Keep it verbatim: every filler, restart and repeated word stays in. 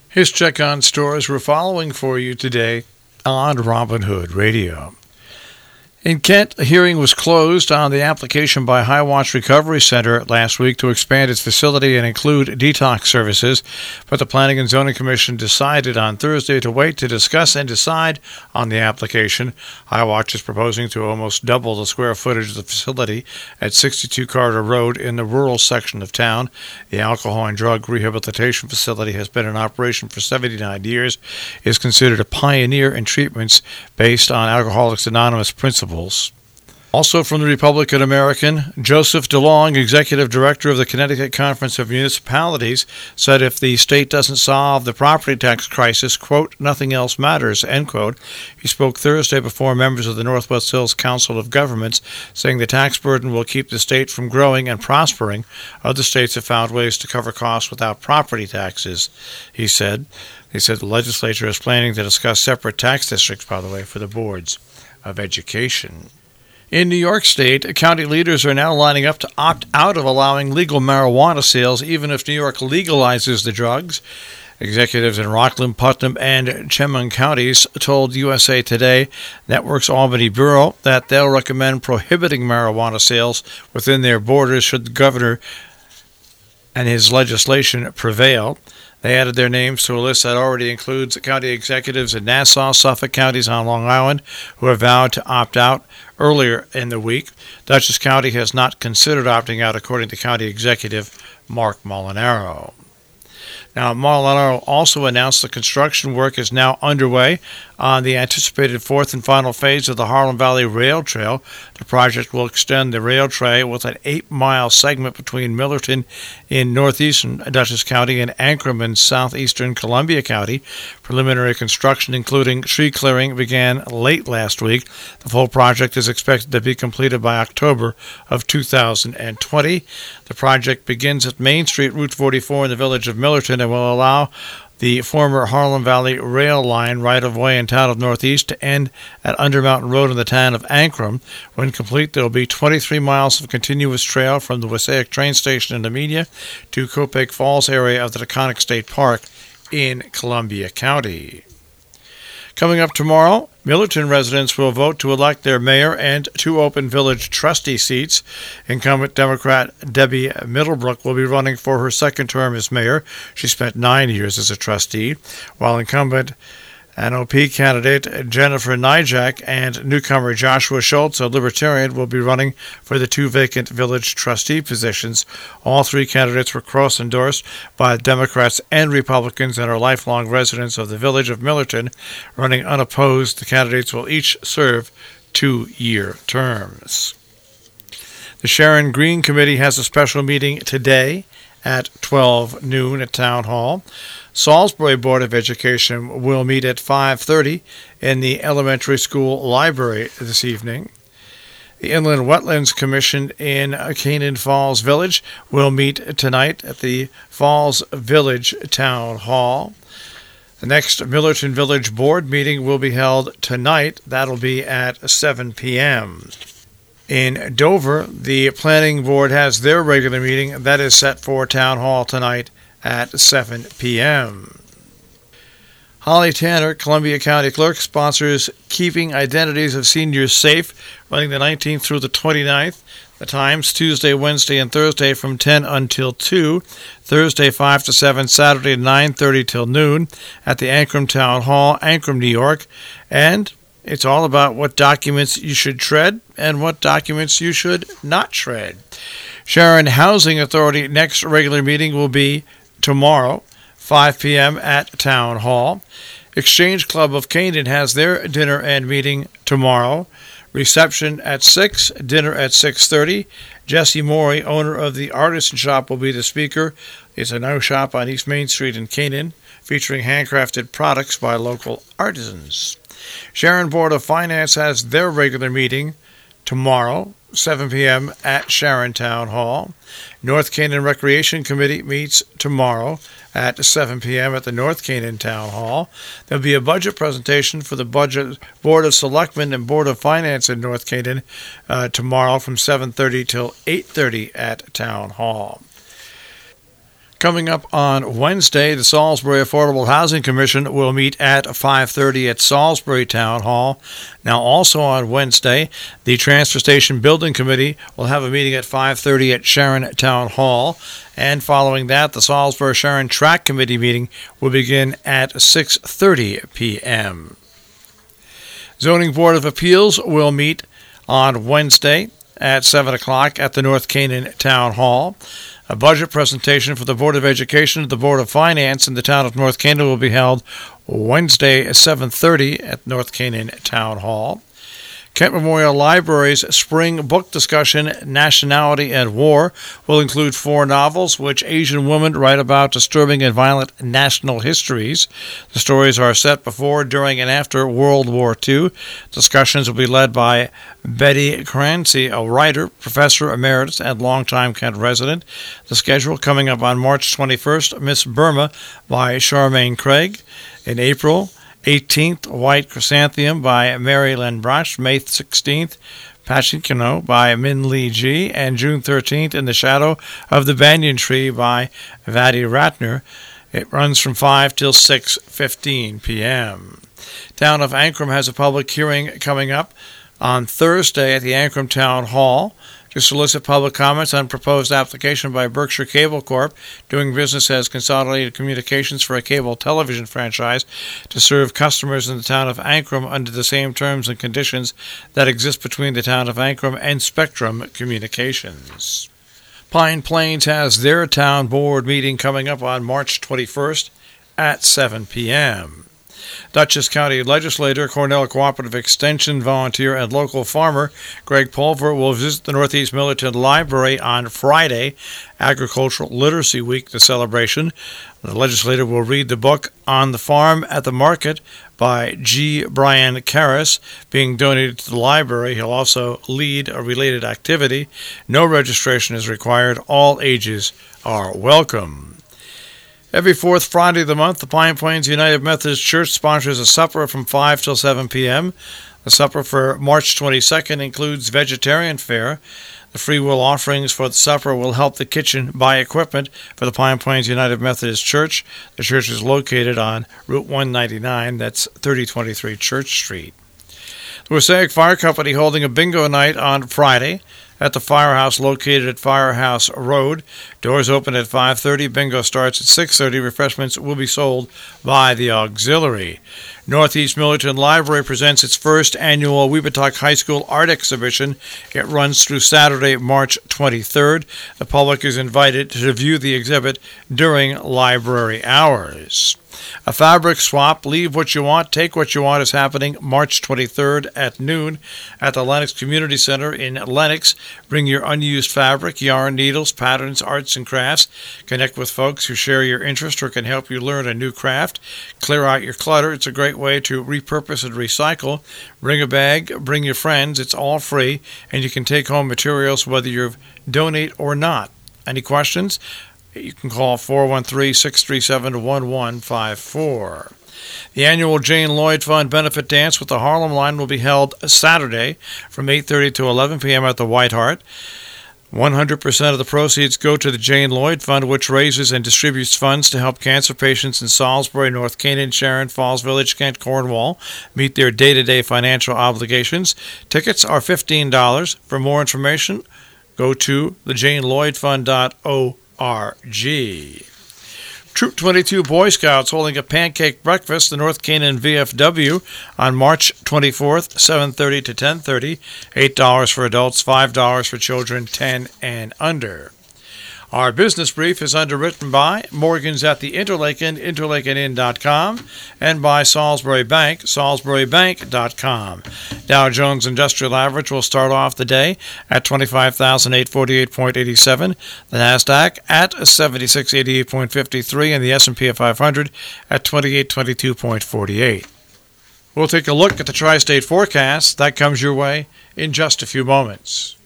Here's Check on Stores we're following for you today on Robin Hood Radio. In Kent, a hearing was closed on the application by Highwatch Recovery Center last week to expand its facility and include detox services, but the Planning and Zoning Commission decided on Thursday to wait to discuss and decide on the application. Highwatch is proposing to almost double the square footage of the facility at sixty-two Carter Road in the rural section of town. The alcohol and drug rehabilitation facility has been in operation for seventy-nine years, is considered a pioneer in treatments based on Alcoholics Anonymous principles. Also from the Republican American, Joseph DeLong, Executive Director of the Connecticut Conference of Municipalities, said if the state doesn't solve the property tax crisis, quote, nothing else matters, end quote. He spoke Thursday before members of the Northwest Hills Council of Governments, saying the tax burden will keep the state from growing and prospering. Other states have found ways to cover costs without property taxes, he said. He said the legislature is planning to discuss separate tax districts, by the way, for the boards of Education. In New York State, county leaders are now lining up to opt out of allowing legal marijuana sales, even if New York legalizes the drugs. Executives in Rockland, Putnam, and Chemung counties told U S A Today Network's Albany Bureau that they'll recommend prohibiting marijuana sales within their borders should the governor and his legislation prevail. They added their names to a list that already includes county executives in Nassau, Suffolk counties on Long Island who have vowed to opt out earlier in the week. Dutchess County has not considered opting out, according to County Executive Mark Molinaro. Now, Molinaro also announced the construction work is now underway on the anticipated fourth and final phase of the Harlem Valley Rail Trail. The project will extend the rail trail with an eight-mile segment between Millerton in northeastern Dutchess County and Ancrum in southeastern Columbia County. Preliminary construction, including tree clearing, began late last week. The full project is expected to be completed by October of two thousand twenty. The project begins at Main Street, Route forty-four in the village of Millerton, and will allow the former Harlem Valley Rail Line right-of-way in town of Northeast to end at Undermountain Road in the town of Ancrum. When complete, there will be twenty-three miles of continuous trail from the Wassaic train station in Amelia to Copake Falls area of the Taconic State Park in Columbia County. Coming up tomorrow, Millerton residents will vote to elect their mayor and two open village trustee seats. Incumbent Democrat Debbie Middlebrook will be running for her second term as mayor. She spent nine years as a trustee, while incumbent N O P candidate Jennifer Nijak and newcomer Joshua Schultz, a Libertarian, will be running for the two vacant village trustee positions. All three candidates were cross-endorsed by Democrats and Republicans and are lifelong residents of the village of Millerton. Running unopposed, the candidates will each serve two-year terms. The Sharon Green Committee has a special meeting today at twelve noon at Town Hall. Salisbury Board of Education will meet at five thirty in the elementary school library this evening. The Inland Wetlands Commission in Canaan Falls Village will meet tonight at the Falls Village Town Hall. The next Millerton Village Board meeting will be held tonight. That'll be at seven p.m. In Dover, the Planning Board has their regular meeting. That is set for Town Hall tonight at seven p.m. Holly Tanner, Columbia County Clerk, sponsors Keeping Identities of Seniors Safe, running the nineteenth through the twenty-ninth. The times, Tuesday, Wednesday, and Thursday from ten until two. Thursday, five to seven. Saturday, nine thirty till noon at the Ancrum Town Hall, Ancrum, New York. And it's all about what documents you should shred and what documents you should not shred. Sharon Housing Authority next regular meeting will be tomorrow, five p.m. at Town Hall. Exchange Club of Canaan has their dinner and meeting tomorrow. Reception at six, dinner at six thirty. Jesse Morey, owner of the Artisan Shop, will be the speaker. It's a new shop on East Main Street in Canaan, featuring handcrafted products by local artisans. Sharon Board of Finance has their regular meeting tomorrow, seven p.m. at Sharon Town Hall. North Canaan Recreation Committee meets tomorrow at seven p.m. at the North Canaan Town Hall. There'll be a budget presentation for the Budget Board of Selectmen and Board of Finance in North Canaan uh, tomorrow from seven thirty till eight thirty at Town Hall. Coming up on Wednesday, the Salisbury Affordable Housing Commission will meet at five thirty at Salisbury Town Hall. Now, also on Wednesday, the Transfer Station Building Committee will have a meeting at five thirty at Sharon Town Hall. And following that, the Salisbury Sharon Track Committee meeting will begin at six thirty p.m. Zoning Board of Appeals will meet on Wednesday at seven o'clock at the North Canaan Town Hall. A budget presentation for the Board of Education and the Board of Finance in the town of North Canaan will be held Wednesday at seven thirty at North Canaan Town Hall. Kent Memorial Library's spring book discussion, Nationality and War, will include four novels which Asian women write about disturbing and violent national histories. The stories are set before, during, and after World War Two. Discussions will be led by Betty Crancy, a writer, professor emeritus, and longtime Kent resident. The schedule coming up on March twenty-first, Miss Burma by Charmaine Craig. In April eighteenth, White Chrysanthemum by Mary Len Brosh. May sixteenth, Pachikino by Min Lee Ji. And June thirteenth, In the Shadow of the Banyan Tree by Vadi Ratner. It runs from five till six fifteen p.m. Town of Ankrum has a public hearing coming up on Thursday at the Ankrum Town Hall to solicit public comments on proposed application by Berkshire Cable Corp, doing business as Consolidated Communications, for a cable television franchise to serve customers in the town of Ankrum under the same terms and conditions that exist between the town of Ankrum and Spectrum Communications. Pine Plains has their town board meeting coming up on March twenty-first at seven p.m. Dutchess County legislator, Cornell Cooperative Extension volunteer, and local farmer Greg Pulver will visit the Northeast Militant Library on Friday, Agricultural Literacy Week, the celebration. The legislator will read the book On the Farm at the Market by G. Brian Karras, being donated to the library. He'll also lead a related activity. No registration is required. All ages are welcome. Every fourth Friday of the month, the Pine Plains United Methodist Church sponsors a supper from five till seven p.m. The supper for March twenty-second includes vegetarian fare. The free will offerings for the supper will help the kitchen buy equipment for the Pine Plains United Methodist Church. The church is located on Route one ninety-nine, that's thirty twenty-three Church Street. The Wassaic Fire Company holding a bingo night on Friday at the firehouse located at Firehouse Road. Doors open at five thirty. Bingo starts at six thirty. Refreshments will be sold by the auxiliary. Northeast Militant Library presents its first annual Weebatuck High School art exhibition. It runs through Saturday, March twenty-third. The public is invited to view the exhibit during library hours. A fabric swap, Leave What You Want, Take What You Want, is happening March twenty-third at noon at the Lenox Community Center in Lenox. Bring your unused fabric, yarn, needles, patterns, arts, and crafts. Connect with folks who share your interest or can help you learn a new craft. Clear out your clutter. It's a great way to repurpose and recycle. Bring a bag, bring your friends. It's all free, and you can take home materials whether you donate or not. Any questions? You can call four one three, six three seven, one one five four. The annual Jane Lloyd Fund Benefit Dance with the Harlem Line will be held Saturday from eight thirty to eleven p.m. at the White Hart. one hundred percent of the proceeds go to the Jane Lloyd Fund, which raises and distributes funds to help cancer patients in Salisbury, North Canaan, Sharon, Falls Village, Kent, Cornwall meet their day-to-day financial obligations. Tickets are fifteen dollars. For more information, go to the jane lloyd fund dot org. R G. Troop twenty-two Boy Scouts holding a pancake breakfast, the North Canaan V F W, on March twenty-fourth, seven thirty to ten thirty. eight dollars for adults, five dollars for children ten and under. Our business brief is underwritten by Morgan's at the Interlake Inn, interlaken inn dot com, and by Salisbury Bank, salisbury bank dot com. Dow Jones Industrial Average will start off the day at twenty-five thousand eight hundred forty-eight point eight seven, the NASDAQ at seventy-six eighty-eight point five three, and the S and P five hundred at twenty-eight twenty-two point four eight. We'll take a look at the tri-state forecast. That comes your way in just a few moments.